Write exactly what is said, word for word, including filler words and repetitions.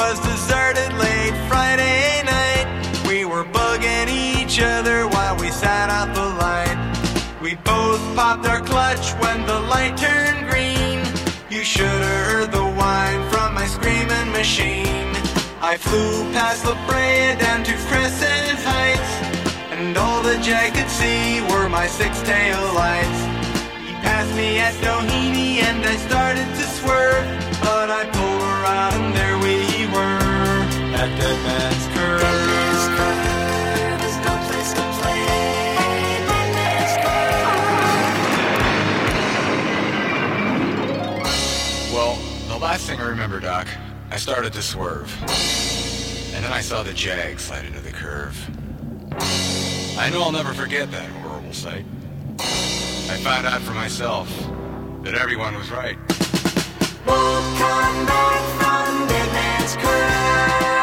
was deserted late Friday night. We were bugging each other while we sat out the light. We both popped our clutch when the light turned green. You should have heard the whine from my screaming machine. I flew past La Brea down to Crescent Heights, and all the Jag could see were my six tail lights. He passed me at Doheny and I started to swerve, but I pulled around and there we were at Dead Man's Curve. Dead Man's Curve is no place to play. Dead Man's Curve. Well, the last thing I remember, Doc, I started to swerve, and then I saw the Jag slide into the curve. I know I'll never forget that horrible sight. I found out for myself that everyone was right. Won't come back from Dead Man's Curve.